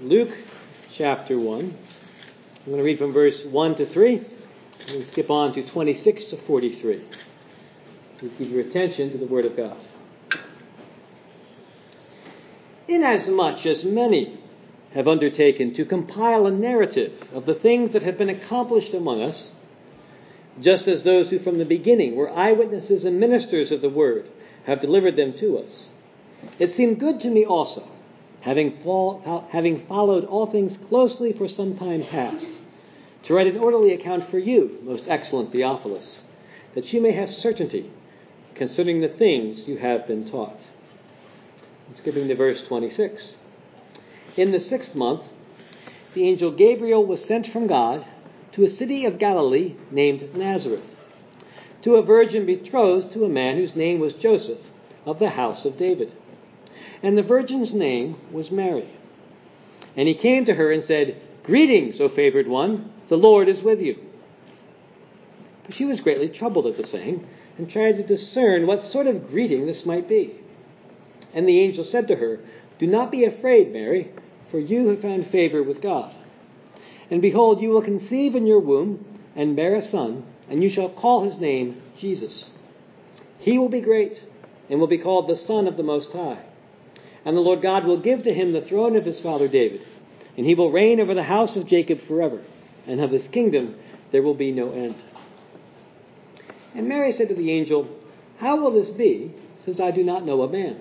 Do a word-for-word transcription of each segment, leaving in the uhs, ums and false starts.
Luke chapter one. I'm going to read from verse one to three. We'll skip on to twenty-six to forty-three. Please give your attention to the Word of God. Inasmuch as many have undertaken to compile a narrative of the things that have been accomplished among us, just as those who from the beginning were eyewitnesses and ministers of the Word have delivered them to us, it seemed good to me also, having, fol- having followed all things closely for some time past, to write an orderly account for you, most excellent Theophilus, that you may have certainty concerning the things you have been taught. Skipping to verse twenty-six. In the sixth month, the angel Gabriel was sent from God to a city of Galilee named Nazareth, to a virgin betrothed to a man whose name was Joseph, of the house of David. And the virgin's name was Mary. And he came to her and said, "Greetings, O favored one, the Lord is with you." But she was greatly troubled at the saying, and tried to discern what sort of greeting this might be. And the angel said to her, "Do not be afraid, Mary, for you have found favor with God. And behold, you will conceive in your womb and bear a son, and you shall call his name Jesus. He will be great, and will be called the Son of the Most High. And the Lord God will give to him the throne of his father David, and he will reign over the house of Jacob forever, and of his kingdom there will be no end." And Mary said to the angel, "How will this be, since I do not know a man?"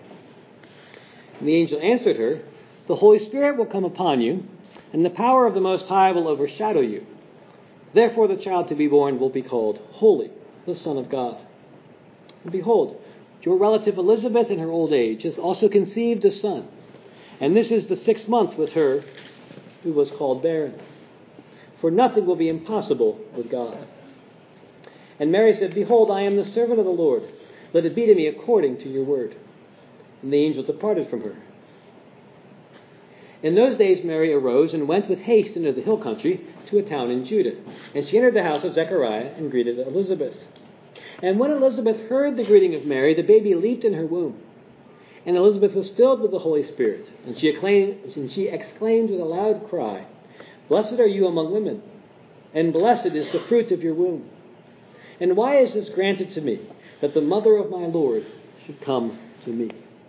And the angel answered her, "The Holy Spirit will come upon you, and the power of the Most High will overshadow you. Therefore the child to be born will be called Holy, the Son of God. And behold, your relative Elizabeth in her old age has also conceived a son, and this is the sixth month with her who was called barren. For nothing will be impossible with God." And Mary said, "Behold, I am the servant of the Lord. Let it be to me according to your word." And the angel departed from her. In those days Mary arose and went with haste into the hill country to a town in Judah. And she entered the house of Zechariah and greeted Elizabeth. And when Elizabeth heard the greeting of Mary, the baby leaped in her womb. And Elizabeth was filled with the Holy Spirit. And she exclaimed, and she exclaimed with a loud cry, "Blessed are you among women, and blessed is the fruit of your womb. And why is this granted to me, that the mother of my Lord should come to me?"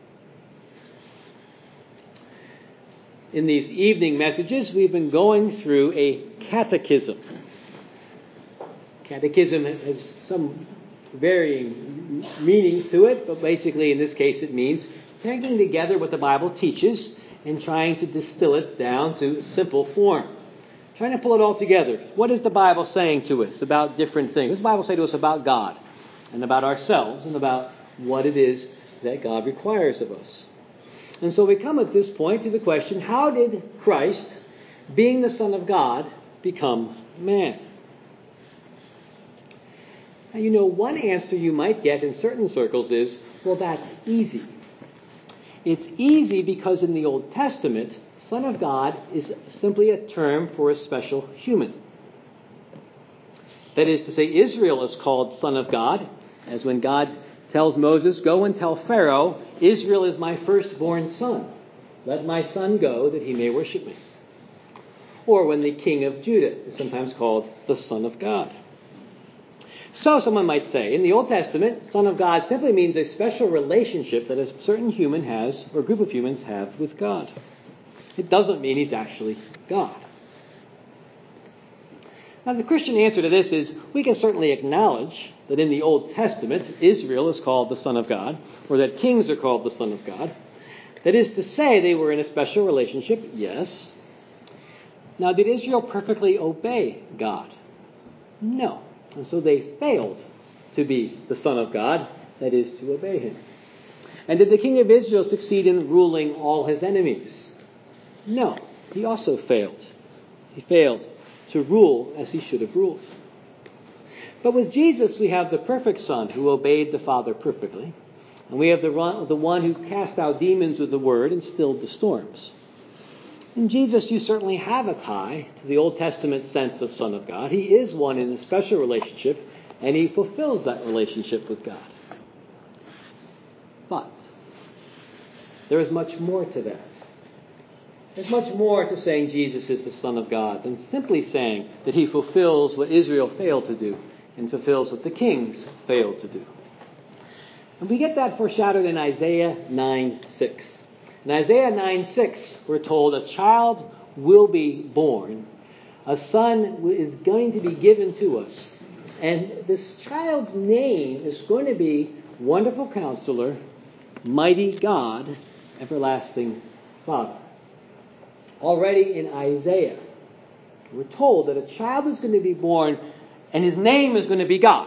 In these evening messages, we've been going through a catechism. Catechism has some varying meanings to it, but basically in this case it means taking together what the Bible teaches and trying to distill it down to simple form. Trying to pull it all together. What is the Bible saying to us about different things? What does the Bible say to us about God and about ourselves and about what it is that God requires of us? And so we come at this point to the question, how did Christ, being the Son of God, become man? Now, you know, one answer you might get in certain circles is, well, that's easy. It's easy because in the Old Testament, Son of God is simply a term for a special human. That is to say, Israel is called Son of God, as when God tells Moses, "Go and tell Pharaoh, Israel is my firstborn son. Let my son go that he may worship me." Or when the king of Judah is sometimes called the Son of God. So someone might say, in the Old Testament, Son of God simply means a special relationship that a certain human has, or a group of humans have, with God. It doesn't mean he's actually God. Now, the Christian answer to this is, we can certainly acknowledge that in the Old Testament, Israel is called the Son of God, or that kings are called the Son of God. That is to say, they were in a special relationship, yes. Now, did Israel perfectly obey God? No. And so they failed to be the Son of God, that is, to obey him. And did the king of Israel succeed in ruling all his enemies? No. He also failed. He failed to rule as he should have ruled. But with Jesus, we have the perfect Son who obeyed the Father perfectly. And we have the one, the one who cast out demons with the word and stilled the storms. In Jesus, you certainly have a tie to the Old Testament sense of Son of God. He is one in a special relationship, and he fulfills that relationship with God. But there is much more to that. There's much more to saying Jesus is the Son of God than simply saying that he fulfills what Israel failed to do and fulfills what the kings failed to do. And we get that foreshadowed in Isaiah nine six. In Isaiah nine six, we're told a child will be born. A son is going to be given to us. And this child's name is going to be Wonderful Counselor, Mighty God, Everlasting Father. Already in Isaiah, we're told that a child is going to be born and his name is going to be God.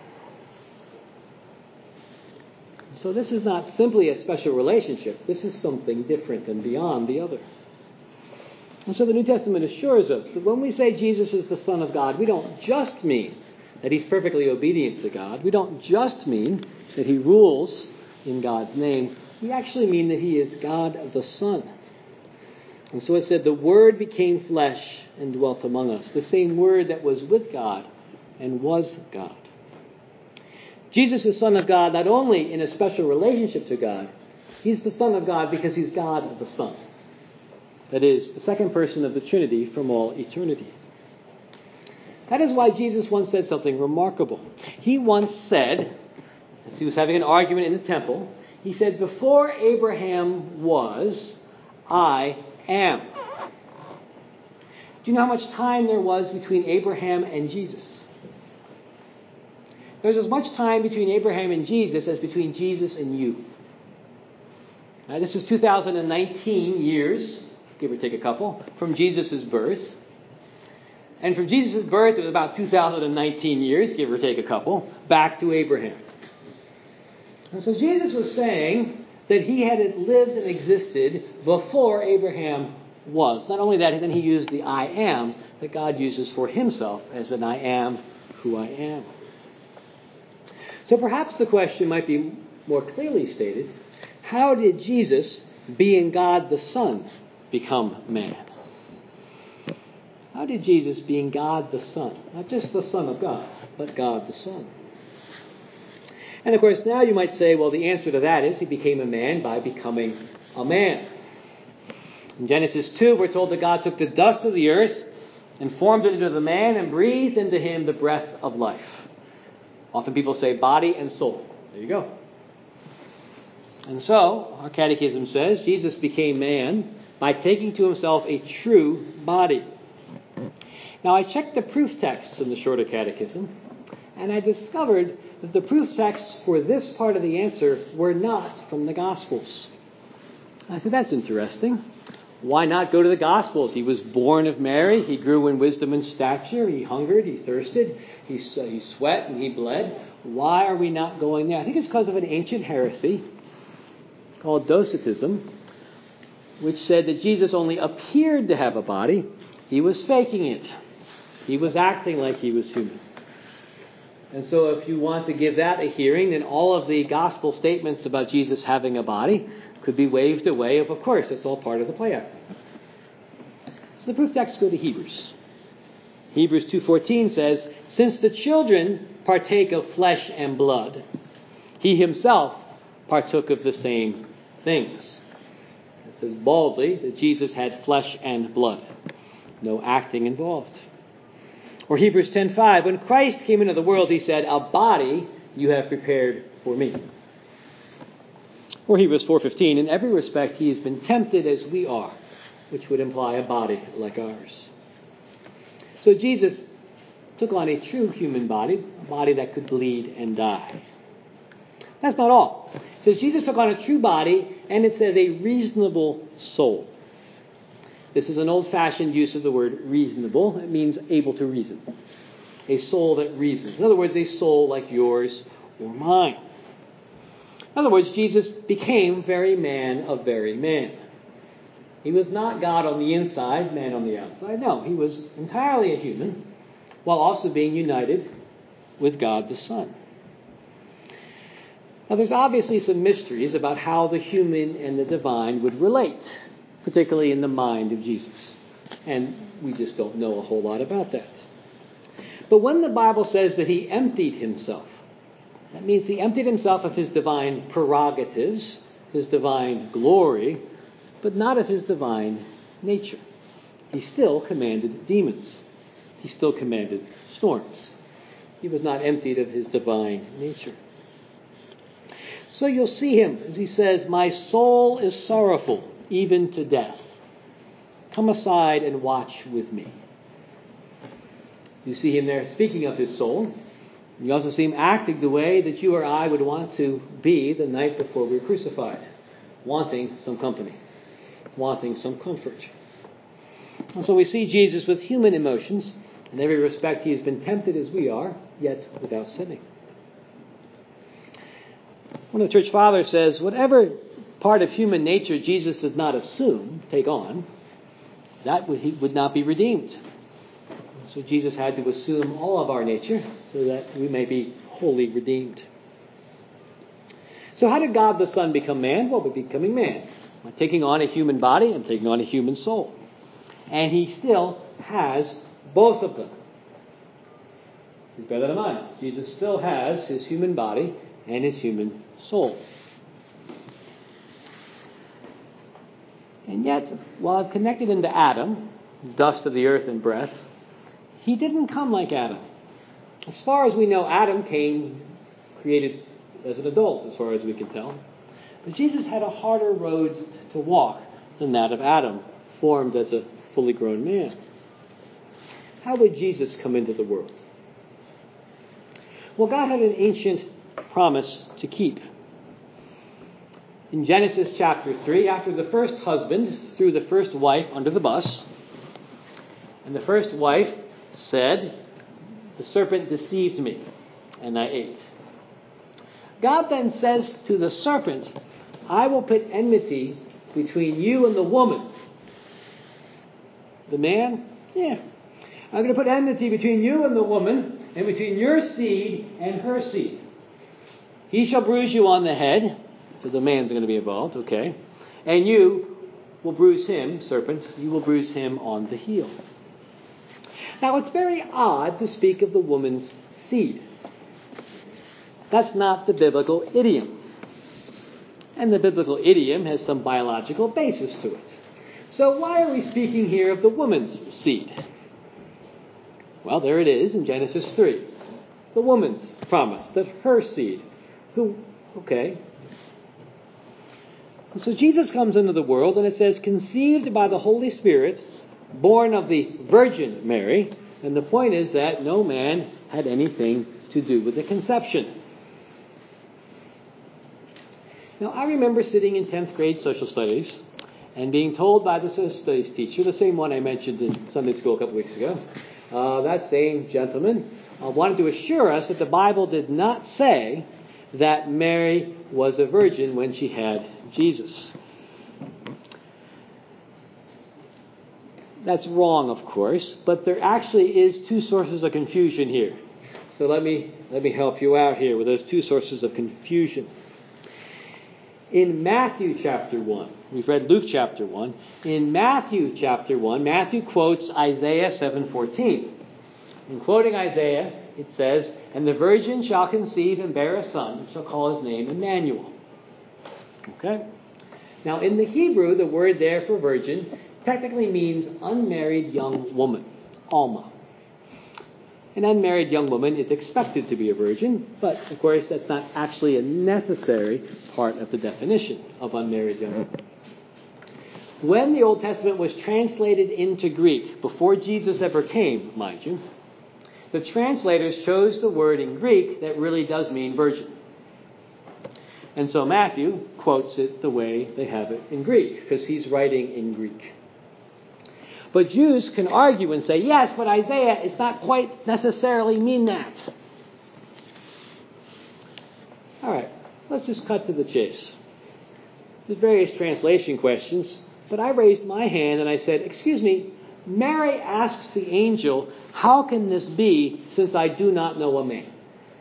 So this is not simply a special relationship. This is something different and beyond the other. And so the New Testament assures us that when we say Jesus is the Son of God, we don't just mean that he's perfectly obedient to God. We don't just mean that he rules in God's name. We actually mean that he is God the Son. And so it said, the Word became flesh and dwelt among us. The same Word that was with God and was God. Jesus is Son of God not only in a special relationship to God, he's the Son of God because he's God the Son. That is, the second person of the Trinity from all eternity. That is why Jesus once said something remarkable. He once said, as he was having an argument in the temple, he said, before Abraham was, I am. Do you know how much time there was between Abraham and Jesus? There's as much time between Abraham and Jesus as between Jesus and you. Now, this is two thousand nineteen years, give or take a couple, from Jesus' birth. And from Jesus' birth, it was about two thousand nineteen years, give or take a couple, back to Abraham. And so Jesus was saying that he had lived and existed before Abraham was. Not only that, then he used the I am that God uses for himself as an I am who I am. So perhaps the question might be more clearly stated. How did Jesus, being God the Son, become man? How did Jesus, being God the Son, not just the Son of God, but God the Son? And of course, now you might say, well, the answer to that is he became a man by becoming a man. In Genesis two, we're told that God took the dust of the earth and formed it into the man and breathed into him the breath of life. Often people say body and soul. There you go. And so, our catechism says, Jesus became man by taking to himself a true body. Now, I checked the proof texts in the Shorter Catechism, and I discovered that the proof texts for this part of the answer were not from the Gospels. I said, that's interesting. Why not go to the Gospels? He was born of Mary. He grew in wisdom and stature. He hungered. He thirsted. He, uh, he sweat and he bled. Why are we not going there? I think it's because of an ancient heresy called Docetism, which said that Jesus only appeared to have a body. He was faking it. He was acting like he was human. And so if you want to give that a hearing, then all of the gospel statements about Jesus having a body could be waved away. Of, of course, it's all part of the play acting. So the proof texts go to Hebrews. Hebrews two fourteen says, since the children partake of flesh and blood, he himself partook of the same things. It says boldly that Jesus had flesh and blood. No acting involved. Or Hebrews ten five, when Christ came into the world, he said, a body you have prepared for me. Or Hebrews four fifteen, in every respect he has been tempted as we are, which would imply a body like ours. So Jesus took on a true human body, a body that could bleed and die. That's not all. It says Jesus took on a true body, and it says a reasonable soul. This is an old-fashioned use of the word reasonable. It means able to reason. A soul that reasons. In other words, a soul like yours or mine. In other words, Jesus became very man of very man. He was not God on the inside, man on the outside. No, he was entirely a human, while also being united with God the Son. Now, there's obviously some mysteries about how the human and the divine would relate, particularly in the mind of Jesus. And we just don't know a whole lot about that. But when the Bible says that he emptied himself, that means he emptied himself of his divine prerogatives, his divine glory, but not of his divine nature. He still commanded demons. He still commanded storms. He was not emptied of his divine nature. So you'll see him as he says, "My soul is sorrowful, even to death. Come aside and watch with me." You see him there speaking of his soul. You also see him acting the way that you or I would want to be the night before we were crucified, wanting some company, wanting some comfort. And so we see Jesus with human emotions. In every respect, he has been tempted as we are, yet without sinning. One of the church fathers says, whatever part of human nature Jesus did not assume, take on, that would, he would not be redeemed. So Jesus had to assume all of our nature so that we may be wholly redeemed. So how did God the Son become man? Well, by becoming man. By taking on a human body and taking on a human soul. And he still has both of them. Please bear that in mind. Jesus still has his human body and his human soul. And yet, while I've connected him to Adam, dust of the earth and breath, he didn't come like Adam. As far as we know, Adam came created as an adult, as far as we can tell. But Jesus had a harder road to walk than that of Adam, formed as a fully grown man. How would Jesus come into the world? Well, God had an ancient promise to keep. In Genesis chapter three, after the first husband threw the first wife under the bus, and the first wife said, "The serpent deceived me, and I ate." God then says to the serpent, "I will put enmity between you and the woman." The man, yeah. "I'm going to put enmity between you and the woman, and between your seed and her seed. He shall bruise you on the head," because the man's going to be involved, okay. "And you will bruise him," serpent, "you will bruise him on the heel." Now, it's very odd to speak of the woman's seed. That's not the biblical idiom. And the biblical idiom has some biological basis to it. So why are we speaking here of the woman's seed? Well, there it is in Genesis three. The woman's promise, that her seed. Who, okay. So Jesus comes into the world, and it says, conceived by the Holy Spirit, born of the Virgin Mary. And the point is that no man had anything to do with the conception. Now, I remember sitting in tenth grade social studies and being told by the social studies teacher, the same one I mentioned in Sunday school a couple weeks ago, uh, that same gentleman uh, wanted to assure us that the Bible did not say that Mary was a virgin when she had Jesus. That's wrong, of course, but there actually is two sources of confusion here. So let me let me help you out here with those two sources of confusion. In Matthew chapter one, we've read Luke chapter one. In Matthew chapter one, Matthew quotes Isaiah seven fourteen. In quoting Isaiah, it says, "And the virgin shall conceive and bear a son, and shall call his name Emmanuel." Okay? Now, in the Hebrew, the word there for virgin technically means unmarried young woman, Alma. An unmarried young woman is expected to be a virgin, but of course that's not actually a necessary part of the definition of unmarried young woman. When the Old Testament was translated into Greek, before Jesus ever came, mind you, the translators chose the word in Greek that really does mean virgin. And so Matthew quotes it the way they have it in Greek, because he's writing in Greek. But Jews can argue and say, yes, but Isaiah, it's not quite necessarily mean that. All right, let's just cut to the chase. There's various translation questions, but I raised my hand and I said, excuse me, Mary asks the angel, how can this be since I do not know a man?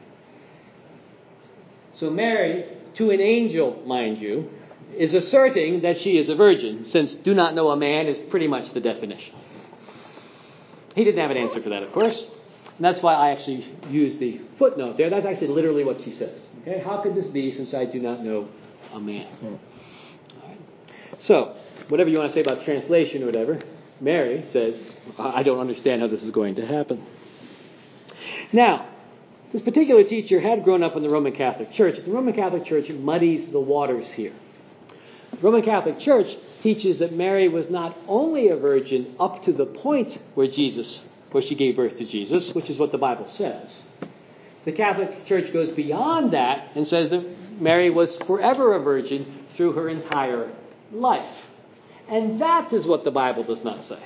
So Mary, to an angel, mind you, is asserting that she is a virgin, since do not know a man is pretty much the definition. He didn't have an answer for that, of course. And that's why I actually used the footnote there. That's actually literally what she says. Okay, how could this be since I do not know a man? All right. So, whatever you want to say about translation or whatever, Mary says, I don't understand how this is going to happen. Now, this particular teacher had grown up in the Roman Catholic Church. The Roman Catholic Church muddies the waters here. The Roman Catholic Church teaches that Mary was not only a virgin up to the point where Jesus, where she gave birth to Jesus, which is what the Bible says. The Catholic Church goes beyond that and says that Mary was forever a virgin through her entire life. And that is what the Bible does not say.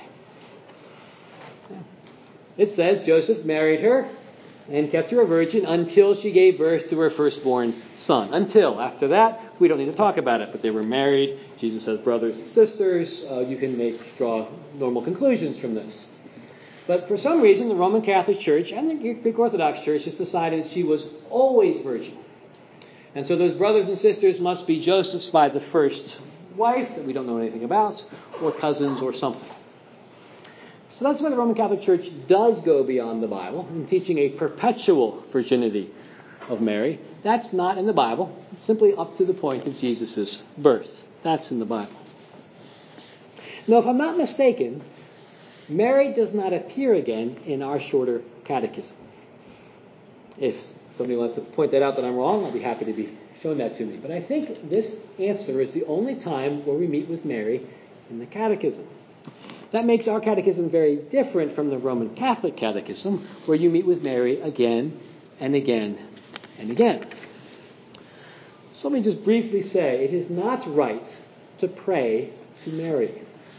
It says Joseph married her and kept her a virgin until she gave birth to her firstborn son. Until. After that, we don't need to talk about it. But they were married. Jesus has brothers and sisters. Uh, you can make draw normal conclusions from this. But for some reason, the Roman Catholic Church and the Greek Orthodox Church has decided she was always virgin. And so those brothers and sisters must be Joseph's by the first wife that we don't know anything about, or cousins or something. So that's why the Roman Catholic Church does go beyond the Bible in teaching a perpetual virginity of Mary. That's not in the Bible. It's simply up to the point of Jesus' birth. That's in the Bible. Now, if I'm not mistaken, Mary does not appear again in our shorter catechism. If somebody wants to point that out that I'm wrong, I'll be happy to be shown that to me. But I think this answer is the only time where we meet with Mary in the catechism. That makes our catechism very different from the Roman Catholic catechism, where you meet with Mary again and again and again. So let me just briefly say, it is not right to pray to Mary.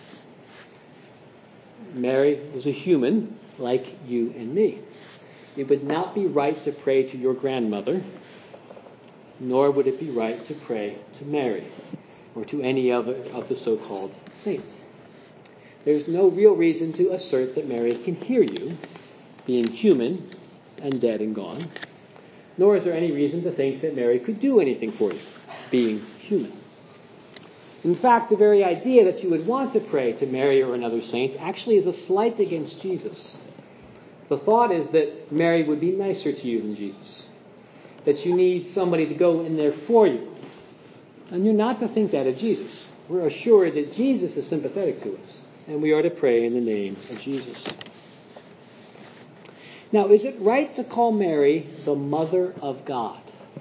Mary was a human like you and me. It would not be right to pray to your grandmother, nor would it be right to pray to Mary or to any other of the so-called saints. There's no real reason to assert that Mary can hear you, being human and dead and gone, nor is there any reason to think that Mary could do anything for you, being human. In fact, the very idea that you would want to pray to Mary or another saint actually is a slight against Jesus. The thought is that Mary would be nicer to you than Jesus, that you need somebody to go in there for you. And you're not to think that of Jesus. We're assured that Jesus is sympathetic to us, and we are to pray in the name of Jesus. Now, is it right to call Mary the Mother of God?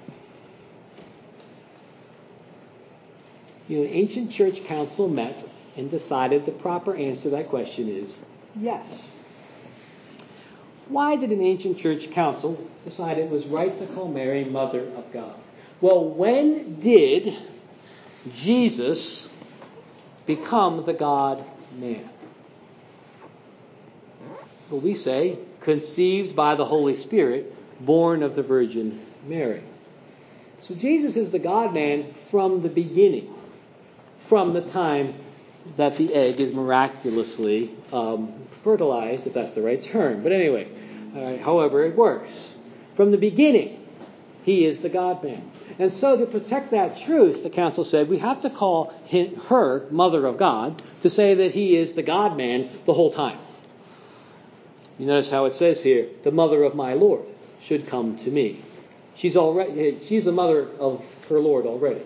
You know, an ancient church council met and decided the proper answer to that question is yes. Why did an ancient church council decide it was right to call Mary Mother of God? Well, when did Jesus become the God-man? Well, we say, conceived by the Holy Spirit, born of the Virgin Mary. So Jesus is the God-man from the beginning, from the time that the egg is miraculously um, fertilized, if that's the right term. But anyway, uh, however it works. From the beginning, he is the God-man. And so to protect that truth, the council said, we have to call him, her Mother of God to say that he is the God-man the whole time. You notice how it says here, the mother of my Lord should come to me. She's already, she's the mother of her Lord already.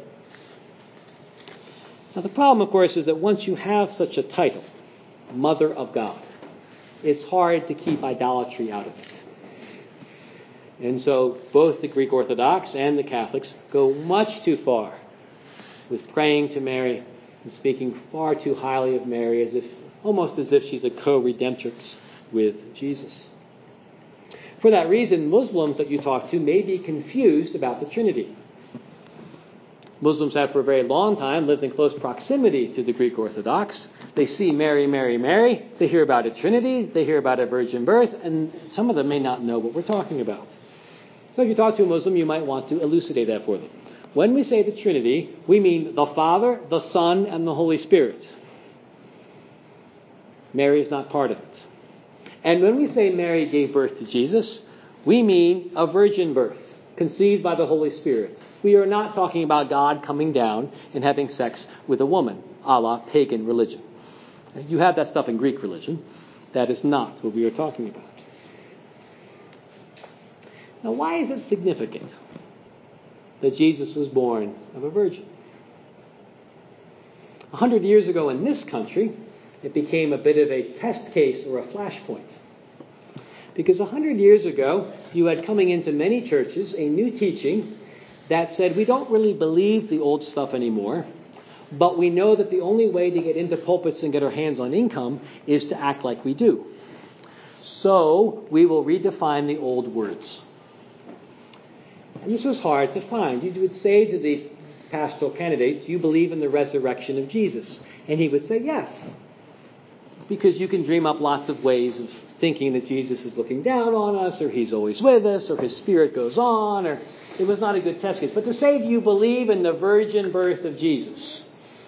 Now the problem, of course, is that once you have such a title, Mother of God, it's hard to keep idolatry out of it. And so both the Greek Orthodox and the Catholics go much too far with praying to Mary and speaking far too highly of Mary, as if almost as if she's a co-redemptrix with Jesus. For that reason, Muslims that you talk to may be confused about the Trinity. Muslims have for a very long time lived in close proximity to the Greek Orthodox. They see Mary, Mary, Mary. They hear about a Trinity. They hear about a virgin birth. And some of them may not know what we're talking about. So if you talk to a Muslim, you might want to elucidate that for them. When we say the Trinity, we mean the Father, the Son, and the Holy Spirit. Mary is not part of it. And when we say Mary gave birth to Jesus, we mean a virgin birth, conceived by the Holy Spirit. We are not talking about God coming down and having sex with a woman, a la pagan religion. You have that stuff in Greek religion. That is not what we are talking about. Now, why is it significant that Jesus was born of a virgin? A hundred years ago in this country, it became a bit of a test case or a flashpoint. Because a hundred years ago, you had coming into many churches a new teaching that said, we don't really believe the old stuff anymore, but we know that the only way to get into pulpits and get our hands on income is to act like we do. So we will redefine the old words. And this was hard to find. You would say to the pastoral candidate, do you believe in the resurrection of Jesus? And he would say, yes. Because you can dream up lots of ways of thinking that Jesus is looking down on us, or he's always with us, or his spirit goes on, or it was not a good test case. But to say, do you believe in the virgin birth of Jesus?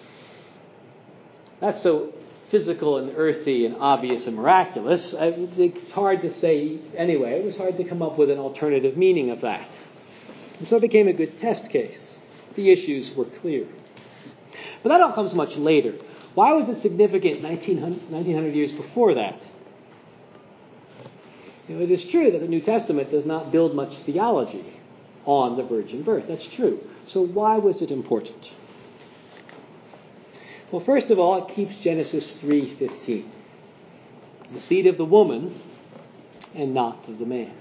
That's so physical and earthy and obvious and miraculous. It's hard to say anyway. It was hard to come up with an alternative meaning of that. And so it became a good test case. The issues were clear. But that all comes much later. Why was it significant nineteen hundred years before that? You know, it is true that the New Testament does not build much theology on the virgin birth. That's true. So why was it important? Well, first of all, it keeps Genesis three fifteen. The seed of the woman and not of the man.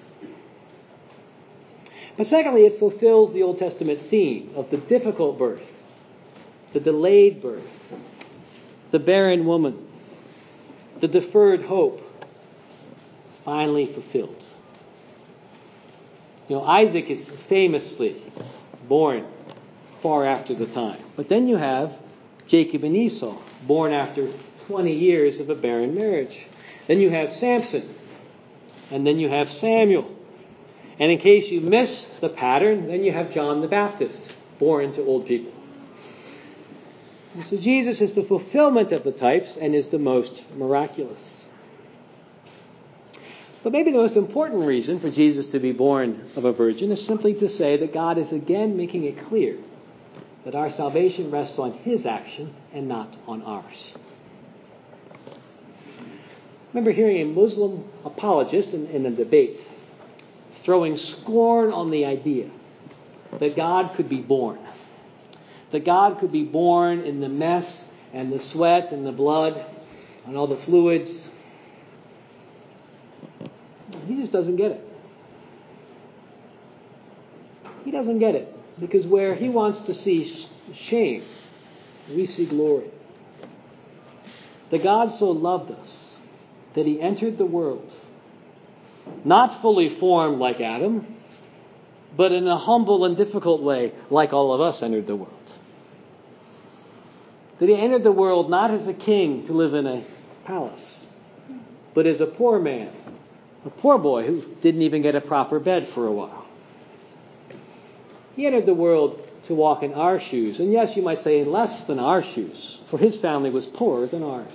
But secondly, it fulfills the Old Testament theme of the difficult birth, the delayed birth, the barren woman, the deferred hope, finally fulfilled. You know, Isaac is famously born far after the time. But then you have Jacob and Esau, born after twenty years of a barren marriage. Then you have Samson. And then you have Samuel. And in case you miss the pattern, then you have John the Baptist, born to old people. And so Jesus is the fulfillment of the types and is the most miraculous. But maybe the most important reason for Jesus to be born of a virgin is simply to say that God is again making it clear that our salvation rests on his action and not on ours. I remember hearing a Muslim apologist in, in a debate throwing scorn on the idea that God could be born. That God could be born in the mess and the sweat and the blood and all the fluids. He just doesn't get it. He doesn't get it. Because where he wants to see shame, we see glory. That God so loved us that he entered the world, not fully formed like Adam, but in a humble and difficult way, like all of us entered the world. That he entered the world not as a king to live in a palace, but as a poor man, a poor boy who didn't even get a proper bed for a while. He entered the world to walk in our shoes. And yes, you might say in less than our shoes, for his family was poorer than ours.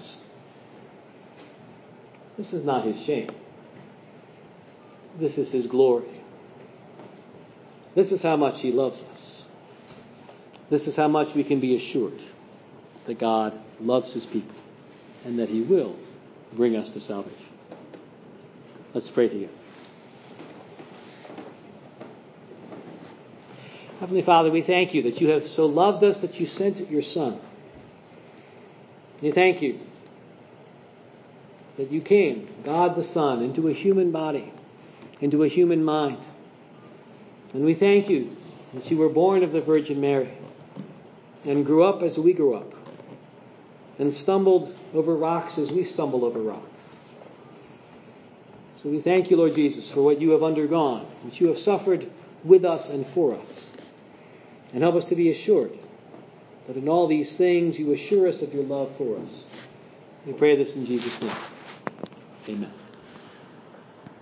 This is not his shame. This is his glory. This is how much he loves us. This is how much we can be assured that God loves his people and that he will bring us to salvation. Let's pray together. Heavenly Father, we thank you that you have so loved us that you sent your Son. We thank you that you came, God the Son, into a human body, into a human mind. And we thank you that you were born of the Virgin Mary and grew up as we grew up and stumbled over rocks as we stumble over rocks. So we thank you, Lord Jesus, for what you have undergone, what you have suffered with us and for us. And help us to be assured that in all these things you assure us of your love for us. We pray this in Jesus' name. Amen.